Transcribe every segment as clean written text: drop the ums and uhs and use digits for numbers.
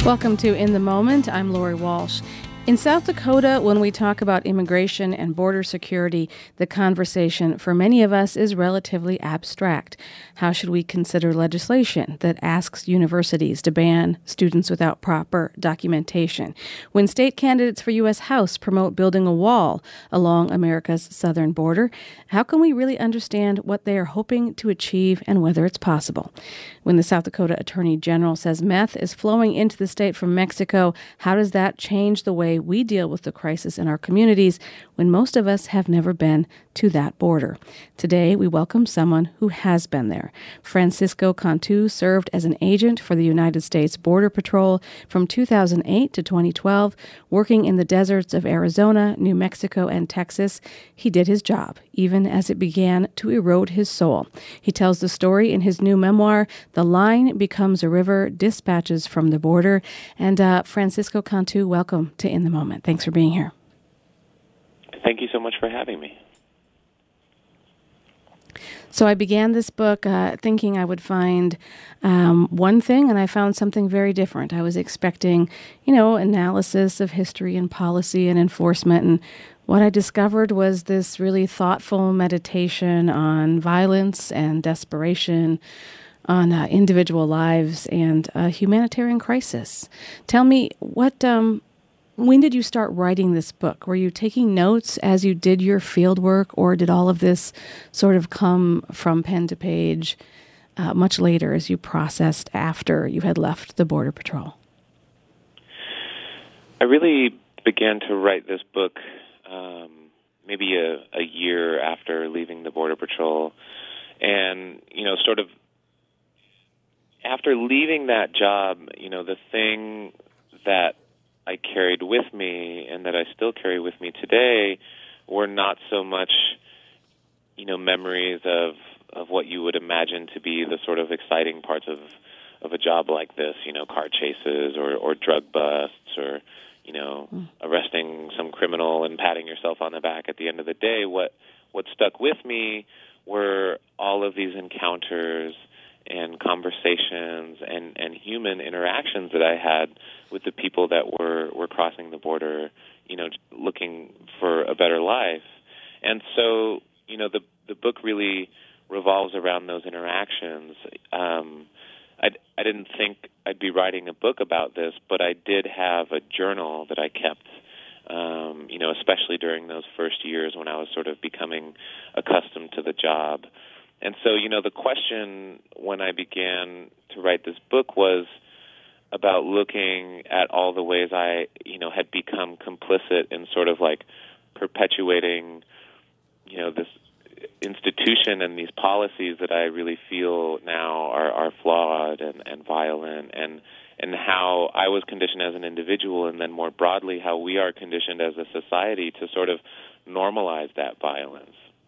Welcome to In the Moment. I'm Lori Walsh. In South Dakota, when we talk about immigration and border security, the conversation for many of us is relatively abstract. How should we consider legislation that asks universities to ban students without proper documentation? When state candidates for U.S. House promote building a wall along America's southern border, how can we really understand what they are hoping to achieve and whether it's possible? When the South Dakota Attorney General says meth is flowing into the state from Mexico, how does that change the way we deal with the crisis in our communities when most of us have never been to that border? Today, we welcome someone who has been there. Francisco Cantu served as an agent for the United States Border Patrol from 2008 to 2012, working in the deserts of Arizona, New Mexico, and Texas. He did his job, even as it began to erode his soul. He tells the story in his new memoir, The Line Becomes a River, Dispatches from the Border. And Francisco Cantu, welcome to In the Moment. Thanks for being here. Thank you so much for having me. So I began this book thinking I would find one thing, and I found something very different. I was expecting, analysis of history and policy and enforcement, and what I discovered was this really thoughtful meditation on violence and desperation, on individual lives and a humanitarian crisis. Tell me, when did you start writing this book? Were you taking notes as you did your field work, or did all of this sort of come from pen to page much later as you processed after you had left the Border Patrol? I really began to write this book maybe a year after leaving the Border Patrol. And, sort of after leaving that job, the thing that I carried with me and that I still carry with me today were not so much, memories of what you would imagine to be the sort of exciting parts of a job like this, car chases or drug busts or, arresting some criminal and patting yourself on the back at the end of the day. What stuck with me were all of these encounters and conversations and human interactions that I had with the people that were crossing the border, looking for a better life. And so, the book really revolves around those interactions. I didn't think I'd be writing a book about this, but I did have a journal that I kept, especially during those first years when I was sort of becoming accustomed to the job. And so, the question when I began to write this book was about looking at all the ways I, had become complicit in sort of like perpetuating, this institution and these policies that I really feel now are flawed and violent, and how I was conditioned as an individual, and then more broadly how we are conditioned as a society to sort of normalize that violence.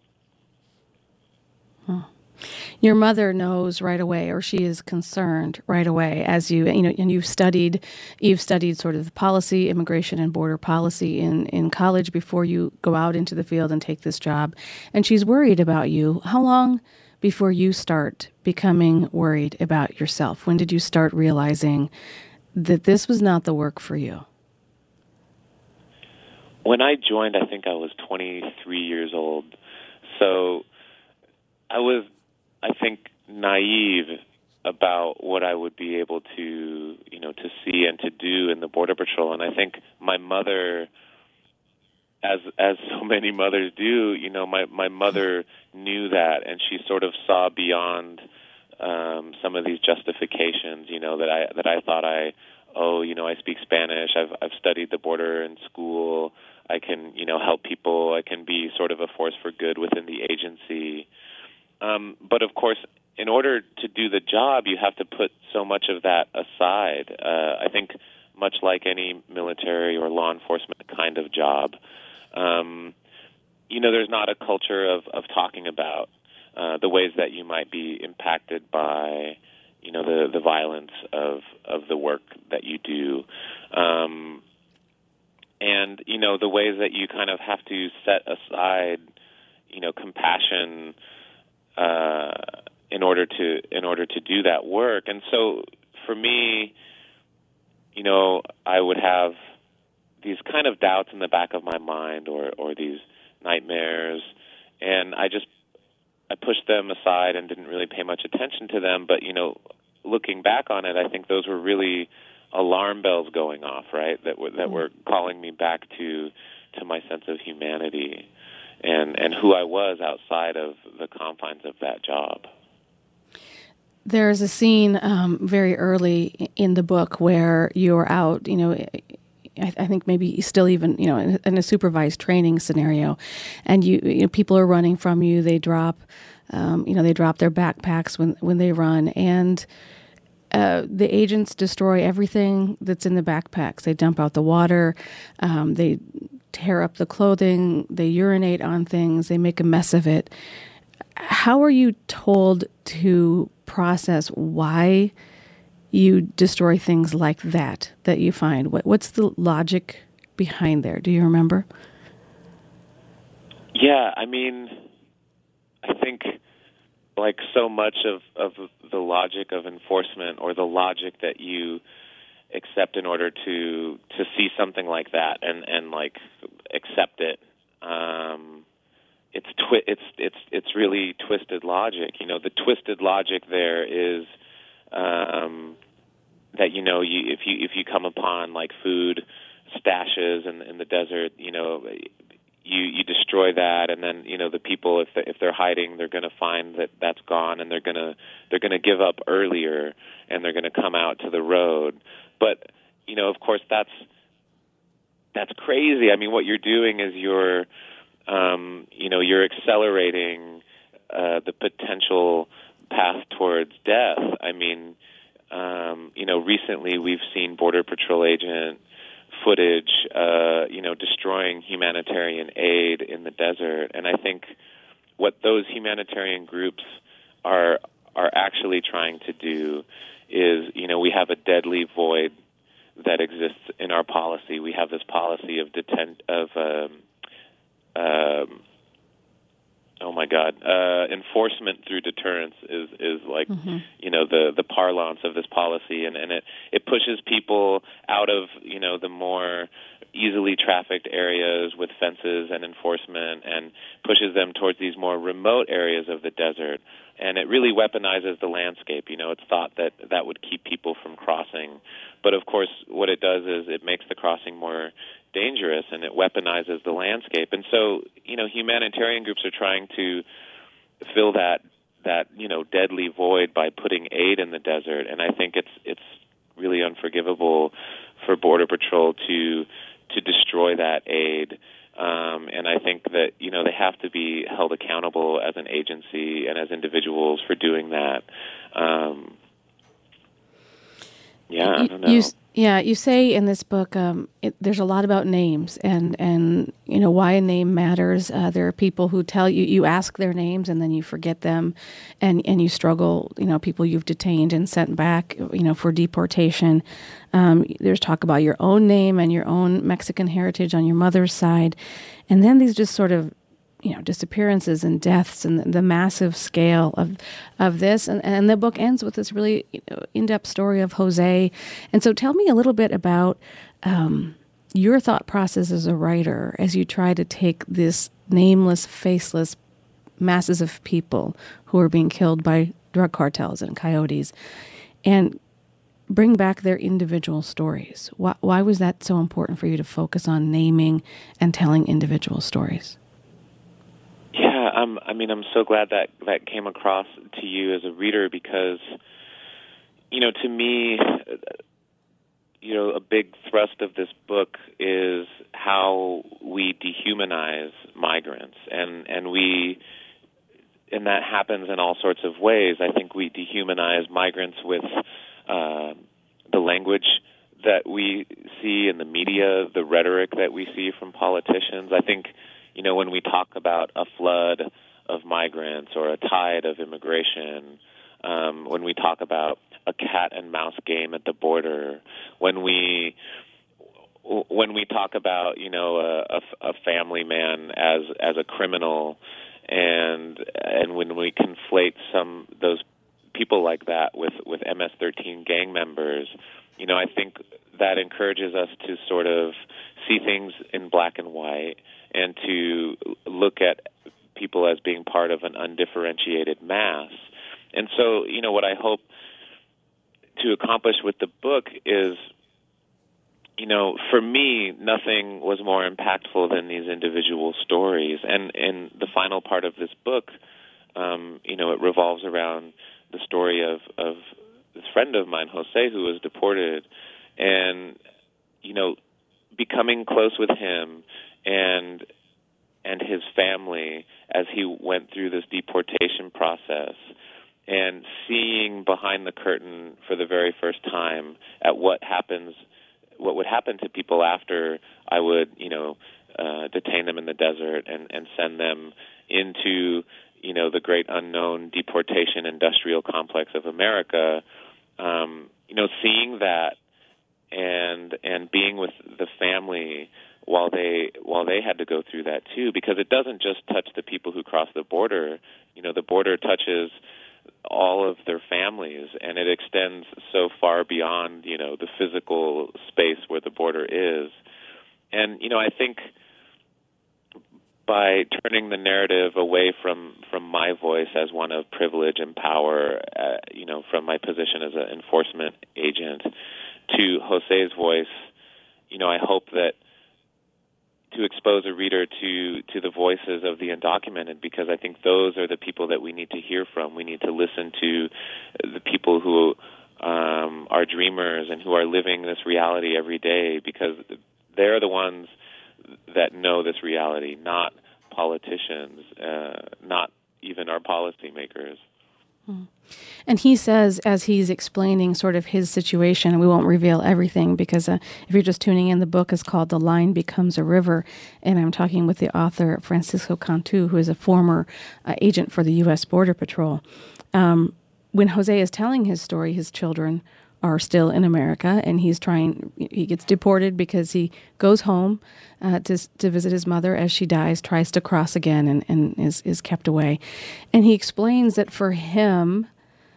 Your mother knows right away, or she is concerned right away, as and you've studied sort of the policy, immigration and border policy in college before you go out into the field and take this job. And she's worried about you. How long before you start becoming worried about yourself? When did you start realizing that this was not the work for you? When I joined, I think I was 23 years old. So I was, I think, naive about what I would be able to, to see and to do in the Border Patrol. And I think my mother, as so many mothers do, my mother knew that, and she sort of saw beyond some of these justifications, that I thought I speak Spanish, I've studied the border in school, I can, help people, I can be sort of a force for good within the agency. But of course, in order to do the job, you have to put so much of that aside. I think much like any military or law enforcement kind of job, there's not a culture of talking about the ways that you might be impacted by, the violence of the work that you do. And, the ways that you kind of have to set aside, compassion in order to do that work. And so for me, I would have these kind of doubts in the back of my mind, or these nightmares, and I pushed them aside and didn't really pay much attention to them. But looking back on it, I think those were really alarm bells going off, right? That were calling me back to my sense of humanity and who I was outside of the confines of that job. There's a scene very early in the book where you're out, I think maybe still even, in a supervised training scenario, and people are running from you. They drop, they drop their backpacks when they run, and the agents destroy everything that's in the backpacks. They dump out the water, they tear up the clothing, they urinate on things, they make a mess of it. How are you told to process why you destroy things like that you find? What's the logic behind there? Do you remember? Yeah, I think like so much of the logic of enforcement, or the logic that you accept in order to see something like that and like accept it, it's really twisted logic. The twisted logic there is that if you come upon like food stashes in the desert, you destroy that, and then the people, if they're hiding, they're going to find that that's gone, and they're going to give up earlier, and they're going to come out to the road. But of course that's crazy. What you're doing is you're accelerating the potential path towards death. Recently we've seen Border Patrol agent footage, destroying humanitarian aid in the desert, and I think what those humanitarian groups are actually trying to do is, we have a deadly void that exists in our policy. We have this policy of enforcement through deterrence is like, the parlance of this policy, and it pushes people out of, the more easily trafficked areas with fences and enforcement, and pushes them towards these more remote areas of the desert. And it really weaponizes the landscape. It's thought that would keep people from crossing. But of course, what it does is it makes the crossing more dangerous, and it weaponizes the landscape. And so, humanitarian groups are trying to fill that deadly void by putting aid in the desert. And I think it's really unforgivable for Border Patrol to destroy that aid. And I think that, they have to be held accountable as an agency and as individuals for doing that. I don't know. You say in this book, there's a lot about names and why a name matters. There are people who tell you ask their names and then you forget them, and you struggle. People you've detained and sent back, for deportation. There's talk about your own name and your own Mexican heritage on your mother's side, and then these just sort of disappearances and deaths and the massive scale of this. And the book ends with this really in-depth story of Jose. And so tell me a little bit about your thought process as a writer as you try to take this nameless, faceless masses of people who are being killed by drug cartels and coyotes and bring back their individual stories. Why was that so important for you to focus on naming and telling individual stories? Yeah, I'm so glad that came across to you as a reader because, to me, a big thrust of this book is how we dehumanize migrants, and that happens in all sorts of ways. I think we dehumanize migrants with the language that we see in the media, the rhetoric that we see from politicians. I think, when we talk about a flood of migrants or a tide of immigration, when we talk about a cat and mouse game at the border, when we talk about a family man as a criminal, and when we conflate those people like that with MS-13 gang members, I think that encourages us to sort of see things in black and white and to look at people as being part of an undifferentiated mass. And so, what I hope to accomplish with the book is, for me, nothing was more impactful than these individual stories. And in the final part of this book, it revolves around the story of this friend of mine, Jose, who was deported, and, becoming close with him and his family as he went through this deportation process, and seeing behind the curtain for the very first time at what would happen to people after I would, detain them in the desert and send them into, the great unknown deportation industrial complex of America. Seeing that and being with the family while they had to go through that too, because it doesn't just touch the people who cross the border. The border touches all of their families, and it extends so far beyond, the physical space where the border is. And, I think by turning the narrative away from my voice as one of privilege and power, from my position as an enforcement agent, to Jose's voice, I hope that to expose a reader to the voices of the undocumented, because I think those are the people that we need to hear from. We need to listen to the people who are dreamers and who are living this reality every day, because they're the ones that know this reality, not politicians, not even our policymakers. And he says, as he's explaining sort of his situation, and we won't reveal everything because if you're just tuning in, the book is called The Line Becomes a River, and I'm talking with the author, Francisco Cantu, who is a former agent for the U.S. Border Patrol. When Jose is telling his story, his children are still in America, and he gets deported because he goes home to visit his mother as she dies, tries to cross again, and is kept away. And he explains that for him,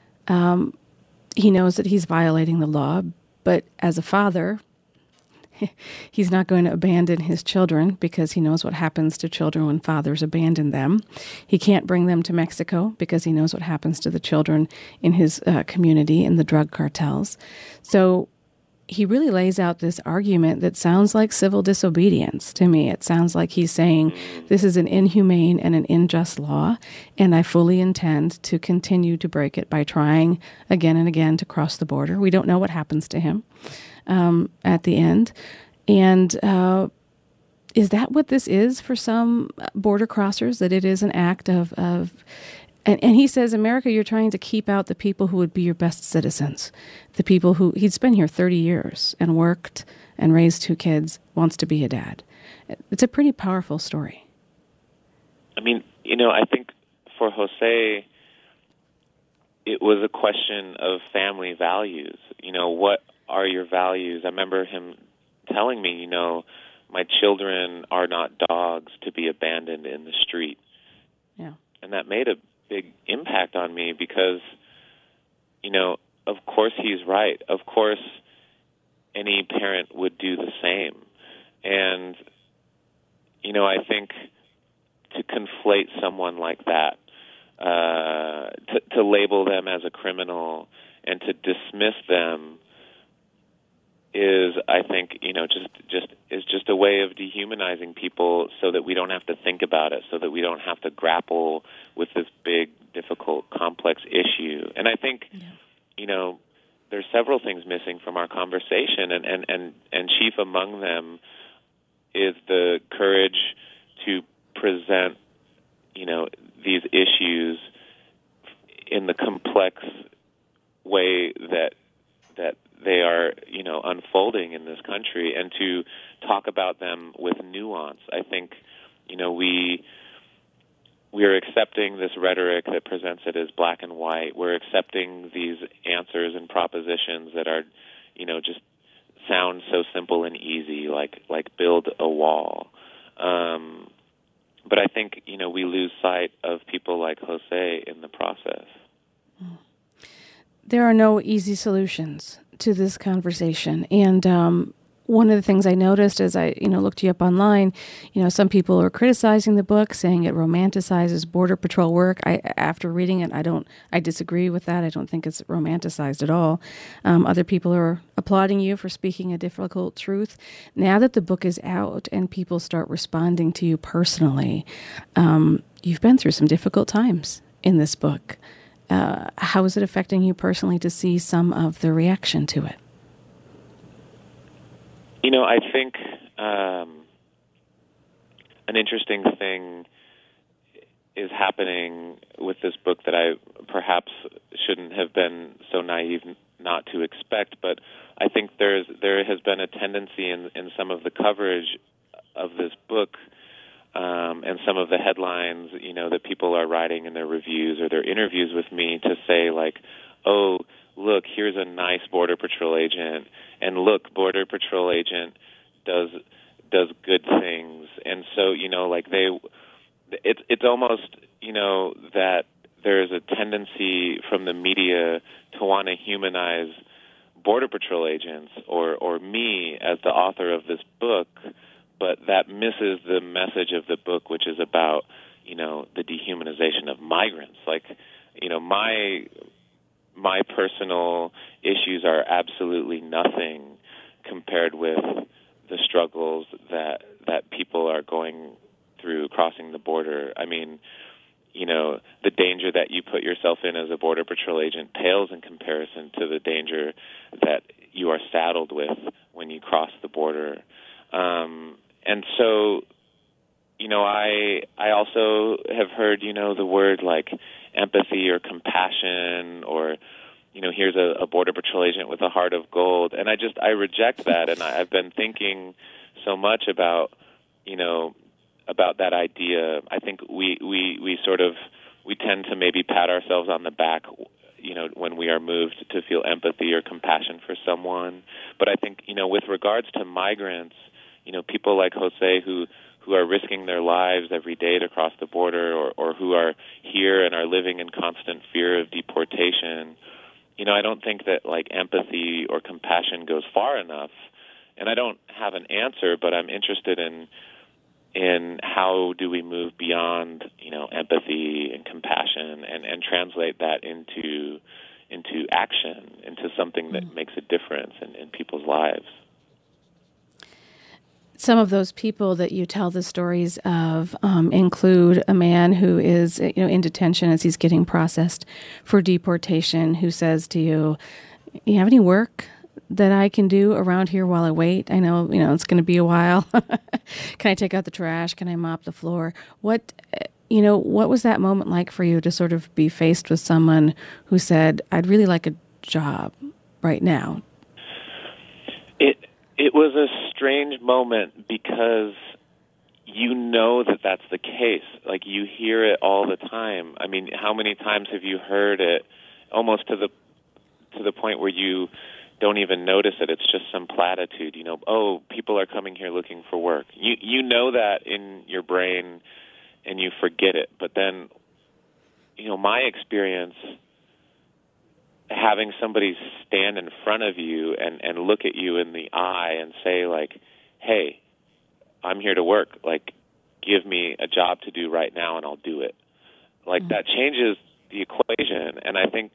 he knows that he's violating the law, but as a father, he's not going to abandon his children because he knows what happens to children when fathers abandon them. He can't bring them to Mexico because he knows what happens to the children in his community in the drug cartels. So he really lays out this argument that sounds like civil disobedience to me. It sounds like he's saying this is an inhumane and an unjust law, and I fully intend to continue to break it by trying again and again to cross the border. We don't know what happens to him at the end. And is that what this is for some border crossers, that it is an act of and he says, America, you're trying to keep out the people who would be your best citizens, the people who, he's been here 30 years and worked and raised 2 kids, wants to be a dad. It's a pretty powerful story. I mean, I think for Jose, it was a question of family values. What are your values? I remember him telling me, my children are not dogs to be abandoned in the street. Yeah. And that made a big impact on me because, of course he's right. Of course any parent would do the same. And, I think to conflate someone like that, to label them as a criminal and to dismiss them is, I think, just a way of dehumanizing people so that we don't have to think about it, so that we don't have to grapple with this big, difficult, complex issue. And I think, there's several things missing from our conversation, and chief among them is the courage to present, these issues in the complex way that they are, unfolding in this country, and to talk about them with nuance. I think, we are accepting this rhetoric that presents it as black and white. We're accepting these answers and propositions that are, just sound so simple and easy, like build a wall. But I think, we lose sight of people like Jose in the process. There are no easy solutions to this conversation. And one of the things I noticed as I, looked you up online, some people are criticizing the book, saying it romanticizes Border Patrol work. After reading it, I disagree with that. I don't think it's romanticized at all. Other people are applauding you for speaking a difficult truth. Now that the book is out and people start responding to you personally, you've been through some difficult times in this book. How is it affecting you personally to see some of the reaction to it? I think an interesting thing is happening with this book that I perhaps shouldn't have been so naive not to expect, but I think there has been a tendency in some of the coverage of this book and some of the headlines, that people are writing in their reviews or their interviews with me to say, like, oh, look, here's a nice Border Patrol agent, and look, Border Patrol agent does good things. And so, it's almost, that there's a tendency from the media to want to humanize Border Patrol agents or me as the author of this book, but that misses the message of the book, which is about, the dehumanization of migrants. Like, my personal issues are absolutely nothing compared with the struggles that people are going through crossing the border. I mean, the danger that you put yourself in as a Border Patrol agent pales in comparison to the danger that you are saddled with when you cross the border. And so, I also have heard, the word like empathy or compassion or, here's a Border Patrol agent with a heart of gold. And I reject that. And I've been thinking so much about, about that idea. I think we tend to maybe pat ourselves on the back, when we are moved to feel empathy or compassion for someone. But I think, with regards to migrants, people like Jose who are risking their lives every day to cross the border or who are here and are living in constant fear of deportation, I don't think that like empathy or compassion goes far enough. And I don't have an answer, but I'm interested in how do we move beyond, empathy and compassion and translate that into action, into something that makes a difference in people's lives. Some of those people that you tell the stories of include a man who is, in detention as he's getting processed for deportation, who says to you, "You have any work that I can do around here while I wait? I know, it's going to be a while. Can I take out the trash? Can I mop the floor?" What was that moment like for you to sort of be faced with someone who said, "I'd really like a job right now"? It was a strange moment because that's the case. Like, you hear it all the time. I mean, how many times have you heard it almost to the point where you don't even notice it? It's just some platitude, oh, people are coming here looking for work. You know that in your brain and you forget it. But then, my experience, having somebody stand in front of you and look at you in the eye and say, like, hey, I'm here to work. Like, give me a job to do right now and I'll do it. Like, that changes the equation. And I think,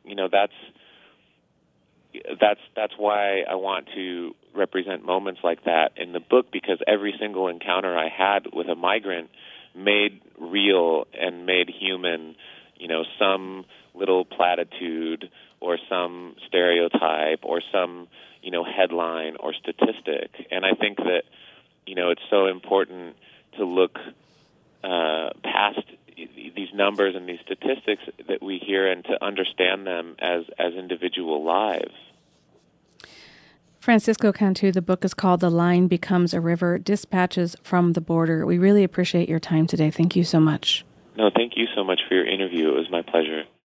that's why I want to represent moments like that in the book, because every single encounter I had with a migrant made real and made human, some little platitude or some stereotype or some, headline or statistic. And I think that, it's so important to look past these numbers and these statistics that we hear and to understand them as individual lives. Francisco Cantu, the book is called The Line Becomes a River, Dispatches from the Border. We really appreciate your time today. Thank you so much. No, thank you so much for your interview. It was my pleasure.